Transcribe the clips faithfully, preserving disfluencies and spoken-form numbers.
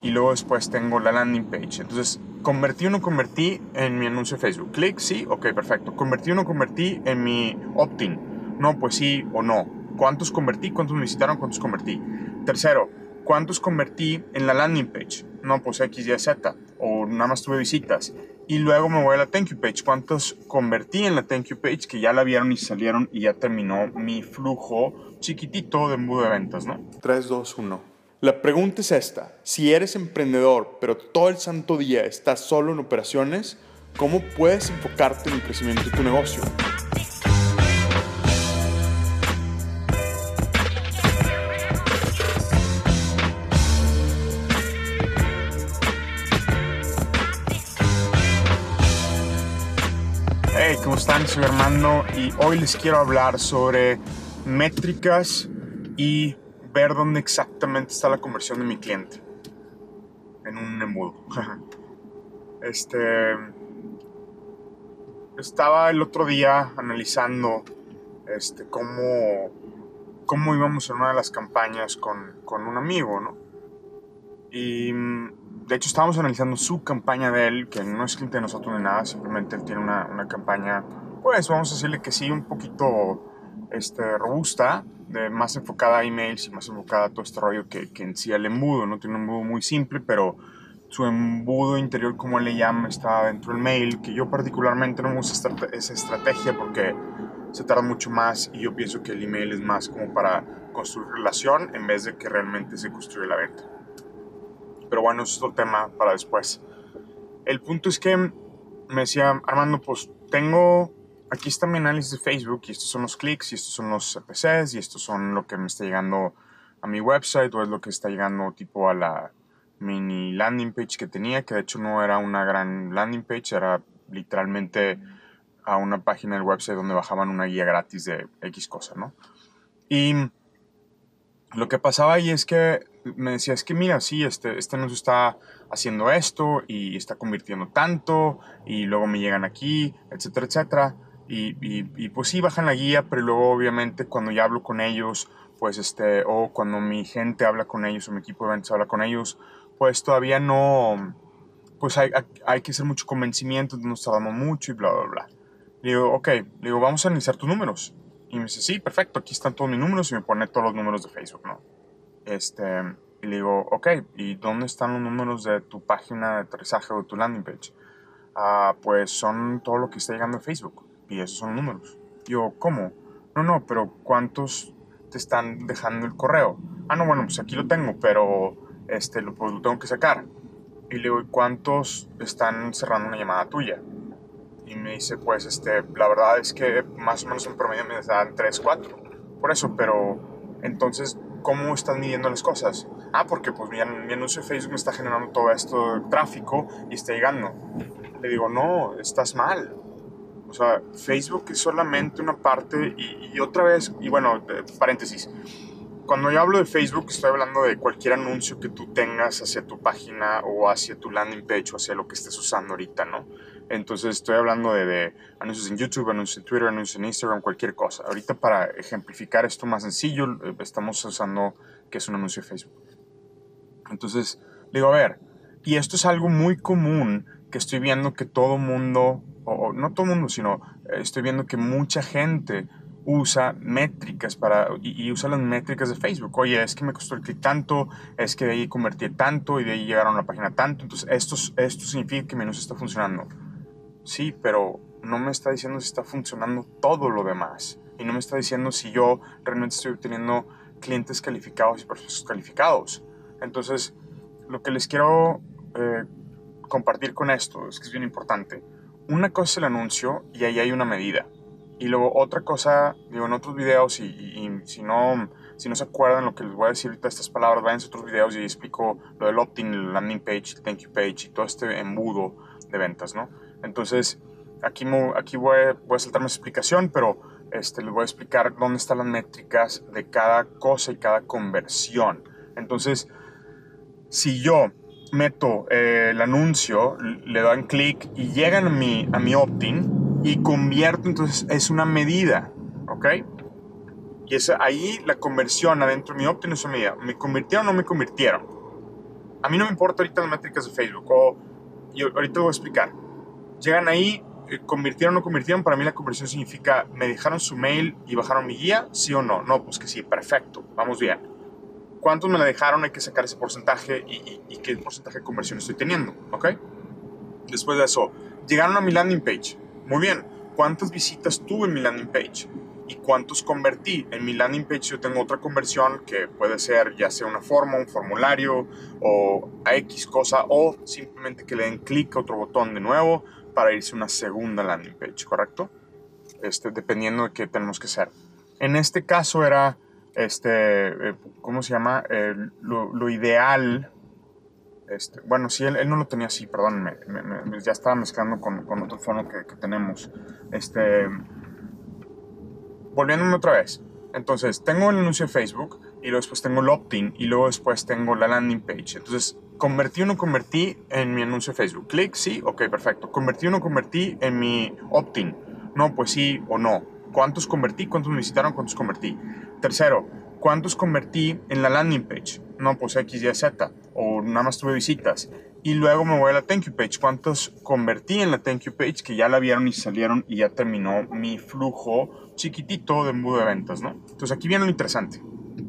y luego después tengo la landing page. Entonces, ¿convertí o no convertí en mi anuncio de Facebook? Clic, sí, ok, perfecto. ¿Convertí o no convertí en mi opt-in? No, pues sí o no. ¿Cuántos convertí? ¿Cuántos me visitaron? ¿Cuántos convertí? Tercero, ¿cuántos convertí en la landing page? No, pues X, Y, Z. O nada más tuve visitas. Y luego me voy a la thank you page. ¿Cuántos convertí en la thank you page que ya la vieron y salieron y ya terminó mi flujo chiquitito de embudo de ventas, ¿no? tres, dos, uno. La pregunta es esta. Si eres emprendedor, pero todo el santo día estás solo en operaciones, ¿cómo puedes enfocarte en el crecimiento de tu negocio? Hey, ¿cómo están? Soy Armando y hoy les quiero hablar sobre métricas y ver dónde exactamente está la conversión de mi cliente en un embudo. este, estaba el otro día analizando este, cómo, cómo íbamos en una de las campañas con, con un amigo, ¿no? Y de hecho estábamos analizando su campaña de él, que no es cliente de nosotros ni nada, simplemente él tiene una, una campaña, pues vamos a decirle que sí, un poquito este, robusta, de, más enfocada a emails y más enfocada a todo este rollo que, que en sí el embudo, ¿no? Tiene un embudo muy simple, pero su embudo interior, como él le llama, está dentro del mail, que yo particularmente no me gusta esa estrategia porque se tarda mucho más y yo pienso que el email es más como para construir relación en vez de que realmente se construye la venta. Pero bueno, eso es otro tema para después. El punto es que me decía, Armando, pues tengo, aquí está mi análisis de Facebook y estos son los clics y estos son los C P Cs y estos son lo que me está llegando a mi website o es lo que está llegando tipo a la mini landing page que tenía, que de hecho no era una gran landing page, era literalmente a una página del website donde bajaban una guía gratis de X cosa, ¿no? Y lo que pasaba ahí es que me decía, es que mira, sí, este, este anuncio está haciendo esto y está convirtiendo tanto y luego me llegan aquí, etcétera, etcétera. Y, y, y pues sí, bajan la guía, pero luego obviamente cuando ya hablo con ellos, pues este, o cuando mi gente habla con ellos o mi equipo de ventas habla con ellos, pues todavía no, pues hay, hay que hacer mucho convencimiento, nos tardamos mucho y bla, bla, bla. Le digo, ok, le digo, vamos a analizar tus números. Y me dice, sí, perfecto, aquí están todos mis números y me pone todos los números de Facebook, ¿no? Este, y le digo, ok, ¿y dónde están los números de tu página de aterrizaje o de tu landing page? Ah, pues son todo lo que está llegando a Facebook y esos son los números. Digo, ¿cómo? No, no, pero ¿cuántos te están dejando el correo? Ah, no, bueno, pues aquí lo tengo, pero este, lo, pues, lo tengo que sacar. Y le digo, ¿cuántos están cerrando una llamada tuya? Y me dice, pues, este, la verdad es que más o menos en promedio me dan tres, cuatro. Por eso, pero, entonces, ¿cómo están midiendo las cosas? Ah, porque pues mi, mi anuncio de Facebook me está generando todo esto de tráfico y está llegando. Le digo, no, estás mal. O sea, Facebook es solamente una parte y, y otra vez, y bueno, paréntesis. Cuando yo hablo de Facebook, estoy hablando de cualquier anuncio que tú tengas hacia tu página o hacia tu landing page o hacia lo que estés usando ahorita, ¿no? Entonces estoy hablando de, de anuncios en YouTube, anuncios en Twitter, anuncios en Instagram, cualquier cosa. Ahorita para ejemplificar esto más sencillo, estamos usando que es un anuncio de Facebook. Entonces, digo, a ver, y esto es algo muy común que estoy viendo que todo mundo, o, o no todo mundo, sino eh, estoy viendo que mucha gente usa métricas para, y, y usa las métricas de Facebook. Oye, es que me costó el clic tanto, es que de ahí convertí tanto y de ahí llegaron a la página tanto. Entonces, esto, esto significa que mi anuncio está funcionando. Sí, pero no me está diciendo si está funcionando todo lo demás. Y no me está diciendo si yo realmente estoy obteniendo clientes calificados y prospectos calificados. Entonces, lo que les quiero eh, compartir con esto es que es bien importante. Una cosa es el anuncio y ahí hay una medida. Y luego otra cosa, digo, en otros videos, y, y, y si, no, si no se acuerdan lo que les voy a decir ahorita, estas palabras, vayan a otros videos y explico lo del opt-in, el landing page, el thank you page y todo este embudo de ventas, ¿no? Entonces, aquí, aquí voy, a, voy a saltar más explicación, pero este, les voy a explicar dónde están las métricas de cada cosa y cada conversión. Entonces, si yo meto eh, el anuncio, le dan clic y llegan a mi, a mi opt-in y convierto, entonces es una medida, ¿ok? Y es ahí la conversión adentro de mi opt-in es una medida. ¿Me convirtieron o no me convirtieron? A mí no me importa ahorita las métricas de Facebook, o y ahorita lo voy a explicar. Llegan ahí, eh, convirtieron o no convirtieron, para mí la conversión significa, ¿me dejaron su mail y bajaron mi guía? ¿Sí o no? No, pues que sí, perfecto, vamos bien. ¿Cuántos me la dejaron? Hay que sacar ese porcentaje y, y, y qué porcentaje de conversión estoy teniendo, ¿ok? Después de eso, llegaron a mi landing page. Muy bien, ¿cuántas visitas tuve en mi landing page? ¿Y cuántos convertí? En mi landing page yo tengo otra conversión que puede ser ya sea una forma, un formulario o a X cosa, o simplemente que le den clic a otro botón de nuevo para irse a una segunda landing page, ¿correcto? Este, dependiendo de qué tenemos que hacer. En este caso era, este, eh, ¿cómo se llama? Eh, lo, lo ideal... Este, bueno, sí, él, él no lo tenía así, perdón, me, me, me, ya estaba mezclando con, con otro fono que, que tenemos. Este, volviéndome otra vez. Entonces, tengo el anuncio de Facebook y luego después tengo el opt-in y luego después tengo la landing page. Entonces, ¿convertí o no convertí en mi anuncio de Facebook? Clic, sí, ok, perfecto. ¿Convertí o no convertí en mi opt-in? No, pues sí o no. ¿Cuántos convertí? ¿Cuántos me visitaron? ¿Cuántos convertí? Tercero, ¿cuántos convertí en la landing page? No, pues X, Y, Z. O nada más tuve visitas. Y luego me voy a la thank you page. ¿Cuántos convertí en la thank you page que ya la vieron y salieron y ya terminó mi flujo chiquitito de embudo de ventas, ¿no? Entonces aquí viene lo interesante.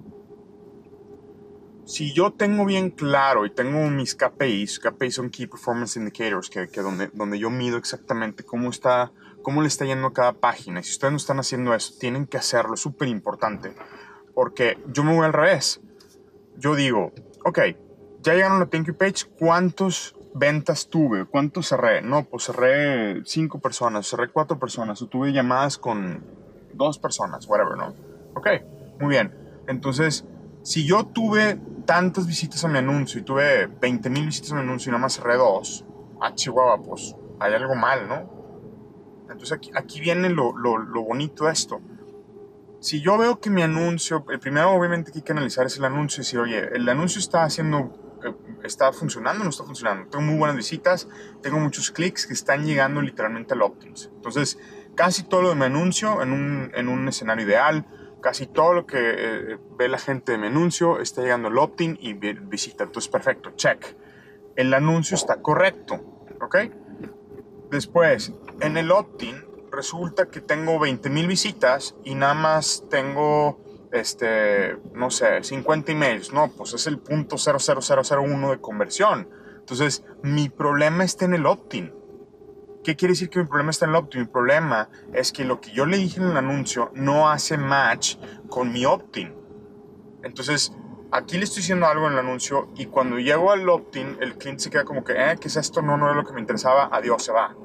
Si yo tengo bien claro y tengo mis K P Is, K P Is son Key Performance Indicators, que, que donde, donde yo mido exactamente cómo está, cómo le está yendo a cada página. Y si ustedes no están haciendo eso, tienen que hacerlo, es súper importante. Porque yo me voy al revés. Yo digo, ok, ya llegaron a la thank you page, ¿cuántos ventas tuve? ¿Cuántos cerré? No, pues cerré cinco personas, cerré cuatro personas, o tuve llamadas con dos personas, whatever, ¿no? Ok, muy bien. Entonces, si yo tuve tantas visitas a mi anuncio y tuve veinte mil visitas a mi anuncio y nada más cerré dos, ah, Chihuahua, pues hay algo mal, ¿no? Entonces aquí, aquí viene lo, lo, lo bonito de esto. Si yo veo que mi anuncio, el primero obviamente que hay que analizar es el anuncio y decir, oye, el anuncio está haciendo, está funcionando o no está funcionando. Tengo muy buenas visitas, tengo muchos clics que están llegando literalmente al Optims. Entonces, casi todo lo de mi anuncio en un, en un escenario ideal, casi todo lo que eh, ve la gente de mi anuncio está llegando al opt-in y visita. Entonces, perfecto, check. El anuncio está correcto, ¿ok? Después, en el opt-in, resulta que tengo veinte mil visitas y nada más tengo, este, no sé, cincuenta emails. No, pues es el punto cero cero cero cero uno de conversión. Entonces, mi problema está en el opt-in. ¿Qué quiere decir que mi problema está en el opt-in? Mi problema es que lo que yo le dije en el anuncio no hace match con mi opt-in. Entonces, aquí le estoy diciendo algo en el anuncio y cuando llego al opt-in, el cliente se queda como que, eh, ¿qué es esto? No, no es lo que me interesaba, adiós, se va.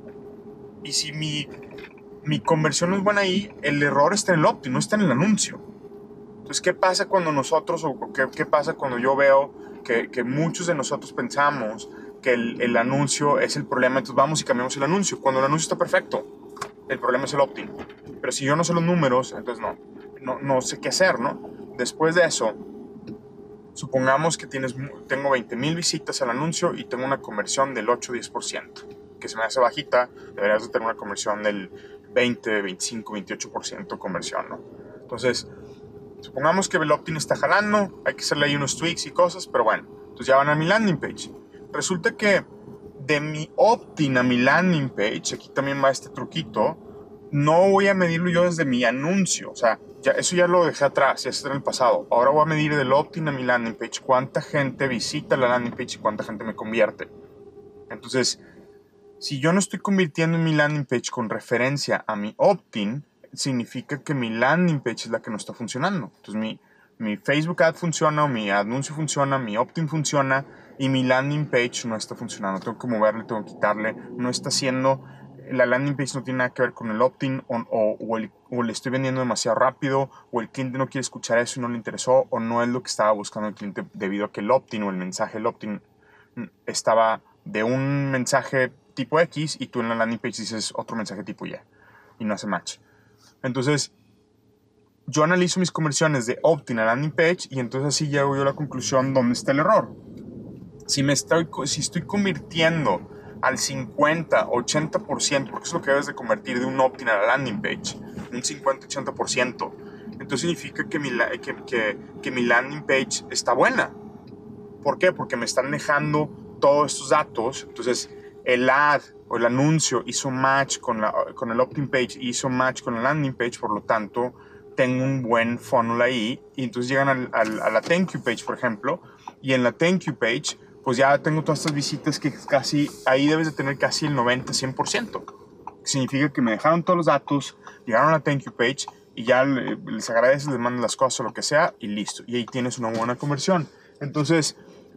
Y si mi, mi conversión no es buena ahí, el error está en el opt-in, no está en el anuncio. Entonces, ¿qué pasa cuando nosotros, o qué, qué pasa cuando yo veo que, que muchos de nosotros pensamos que el, el anuncio es el problema? Entonces vamos y cambiamos el anuncio, cuando el anuncio está perfecto. El problema es el opt-in. Pero si yo no sé los números, entonces no, no, no sé qué hacer, ¿no? Después de eso, supongamos que tienes, tengo veinte mil visitas al anuncio y tengo una conversión del ocho a diez por ciento, que se me hace bajita. Deberías de tener una conversión del veinte, veinticinco, veintiocho por ciento conversión, ¿no? Entonces, supongamos que el opt-in está jalando, hay que hacerle ahí unos tweaks y cosas, pero bueno, entonces ya van a mi landing page. Resulta que de mi opt-in a mi landing page, aquí también va este truquito, no voy a medirlo yo desde mi anuncio, o sea, ya, eso ya lo dejé atrás, ya está en el pasado. Ahora voy a medir del opt-in a mi landing page cuánta gente visita la landing page y cuánta gente me convierte. Entonces, si yo no estoy convirtiendo en mi landing page con referencia a mi opt-in, significa que mi landing page es la que no está funcionando. Entonces, mi, mi Facebook ad funciona, mi anuncio funciona, mi opt-in funciona y mi landing page no está funcionando. Tengo que moverle, tengo que quitarle, no está haciendo... La landing page no tiene nada que ver con el opt-in o, o, o, el, o le estoy vendiendo demasiado rápido o el cliente no quiere escuchar eso y no le interesó o no es lo que estaba buscando el cliente debido a que el opt-in o el mensaje del opt-in estaba de un mensaje tipo X y tú en la landing page dices otro mensaje tipo Y y no hace match. Entonces yo analizo mis conversiones de opt-in a landing page y entonces así llego yo a la conclusión dónde está el error. Si, me estoy, si estoy convirtiendo al cincuenta, ochenta por ciento, porque es lo que debes de convertir de un opt-in a la landing page, un cincuenta, ochenta por ciento, entonces significa que mi, que, que, que mi landing page está buena. ¿Por qué? Porque me están dejando todos estos datos. Entonces, el ad o el anuncio hizo match con, la, con el opt-in page, hizo match con la landing page, por lo tanto, tengo un buen funnel ahí. Y entonces llegan al, al, a la thank you page, por ejemplo, y en la thank you page, pues ya tengo todas estas visitas que casi, ahí debes de tener casi el noventa a cien por ciento. Significa que me dejaron todos los datos, llegaron a la thank you page, y ya les agradeces, les mandas las cosas o lo que sea, y listo. Y ahí tienes una buena conversión. Entonces,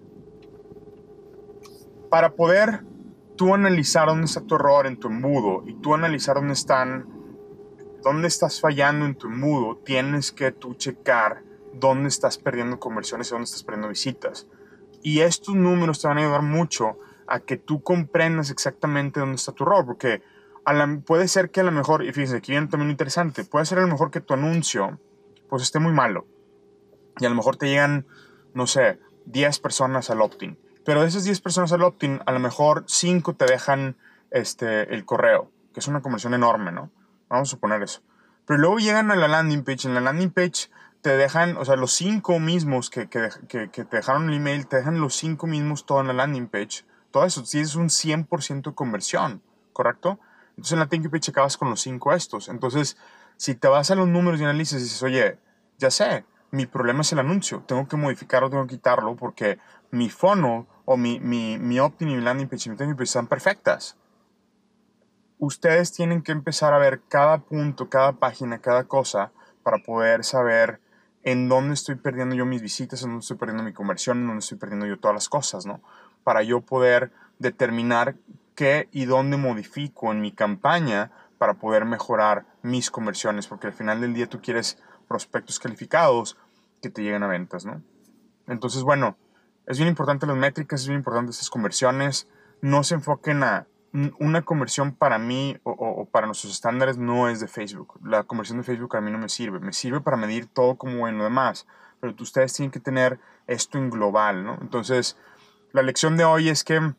para poder tú analizar dónde está tu error en tu embudo y tú analizar dónde están, dónde estás fallando en tu embudo, tienes que tú checar dónde estás perdiendo conversiones y dónde estás perdiendo visitas. Y estos números te van a ayudar mucho a que tú comprendas exactamente dónde está tu error, porque a la, puede ser que a lo mejor, y fíjense, aquí viene también interesante, puede ser a lo mejor que tu anuncio pues esté muy malo y a lo mejor te llegan, no sé, diez personas al opt-in. Pero de esas diez personas al opt-in, a lo mejor cinco te dejan este, el correo, que es una conversión enorme, ¿no? Vamos a suponer eso. Pero luego llegan a la landing page. En la landing page te dejan, o sea, los cinco mismos que, que, que, que te dejaron el email, te dejan los cinco mismos todo en la landing page. Todo eso, sí es un cien por ciento de conversión, ¿correcto? Entonces en la thank you page acabas con los cinco estos. Entonces, si te vas a los números y analizas y dices, oye, ya sé, mi problema es el anuncio, tengo que modificarlo, tengo que quitarlo porque mi funnel o mi, mi, mi opt-in y mi landing page y mi thank you page están perfectas. Ustedes tienen que empezar a ver cada punto, cada página, cada cosa para poder saber en dónde estoy perdiendo yo mis visitas, en dónde estoy perdiendo mi conversión, en dónde estoy perdiendo yo todas las cosas, ¿no? Para yo poder determinar qué y dónde modifico en mi campaña para poder mejorar mis conversiones, porque al final del día tú quieres prospectos calificados que te lleguen a ventas, ¿no? Entonces, bueno, es bien importante las métricas, es bien importante estas conversiones. No se enfoquen a una conversión para mí o, o, o para nuestros estándares no es de Facebook. La conversión de Facebook a mí no me sirve. Me sirve para medir todo como en lo demás. Pero ustedes tienen que tener esto en global, ¿no? Entonces, la lección de hoy es que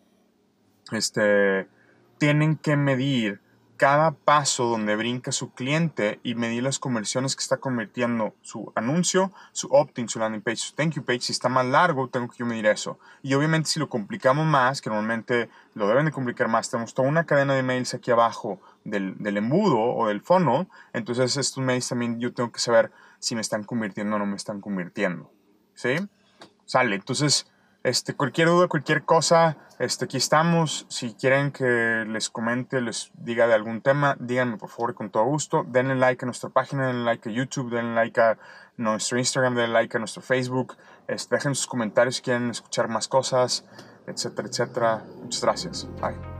este, tienen que medir cada paso donde brinca su cliente y medir las conversiones que está convirtiendo su anuncio, su opt-in, su landing page, su thank you page. Si está más largo, tengo que yo medir eso. Y obviamente si lo complicamos más, que normalmente lo deben de complicar más, tenemos toda una cadena de mails aquí abajo del, del embudo o del funnel. Entonces estos mails también yo tengo que saber si me están convirtiendo o no me están convirtiendo. ¿Sí? Sale. Entonces, este, cualquier duda, cualquier cosa, este, aquí estamos. Si quieren que les comente, les diga de algún tema, díganme por favor con todo gusto. Denle like a nuestra página, denle like a YouTube, denle like a nuestro Instagram, denle like a nuestro Facebook. Este, dejen sus comentarios si quieren escuchar más cosas, etcétera, etcétera. Muchas gracias. Bye.